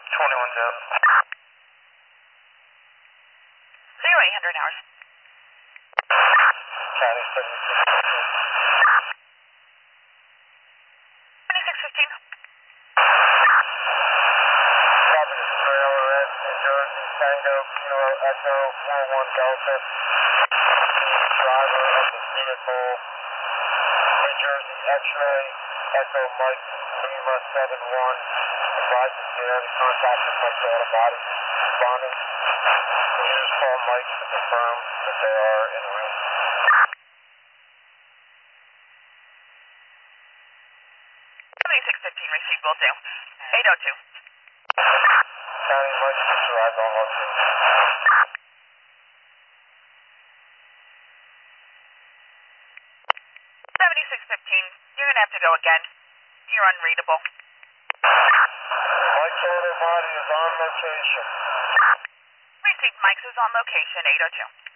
21 Jeff. 0800 hours. County 2615. Copy the trailer at New Jersey, Tango, Kilo, Echo, 41 Delta. Driver of the vehicle, New Jersey X-ray, Echo Mike, Lima 71. Advises there to contact the Mike Auto Body. Responding. Users call Mike to confirm that they are en route. 2615 received, will do. 802. County Mike, arrived on location. 7615, you're gonna have to go again. You're unreadable. Mike's Auto Body is on location. Received, Mike's is on location, 802.